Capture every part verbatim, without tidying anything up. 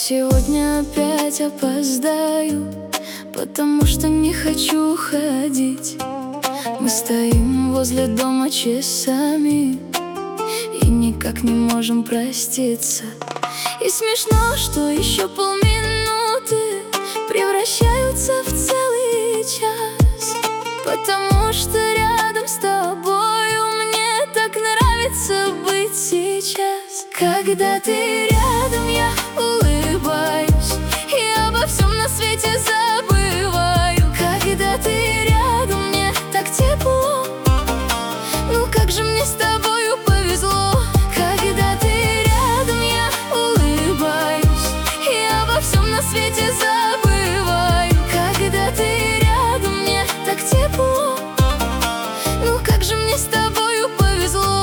сегодня опять опоздаю, потому что не хочу ходить. Мы стоим возле дома часами и никак не можем проститься. И смешно, что еще полминуты превращаются в целый час, потому что рядом с тобою мне так нравится быть сейчас. Когда ты рядом, я улыбаюсь и обо всем на свете забываю. Когда ты рядом, мне так тепло. Ну как же мне с тобою повезло. Когда ты рядом, я улыбаюсь и обо всем на свете забываю. Когда ты рядом, мне так тепло. Ну как же мне с тобою повезло.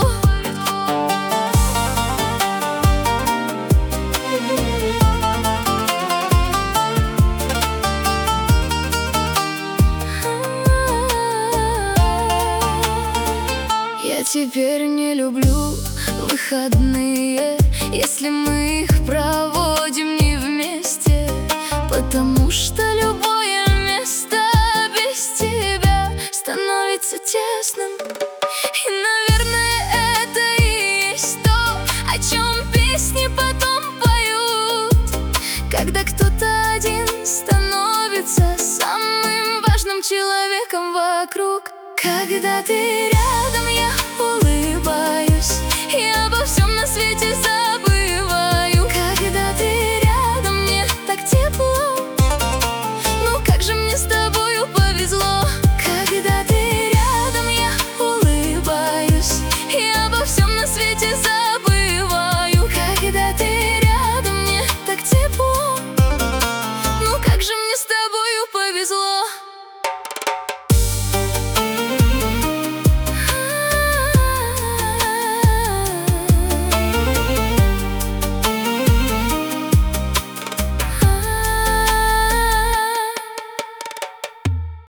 Я теперь не люблю выходные, если мы их проводим не вместе, потому что любое место без тебя становится тесным. И, наверное, это и есть то, о чем песни потом поют, когда кто-то один становится самым важным человеком вокруг. Когда ты рядом, я улыбаюсь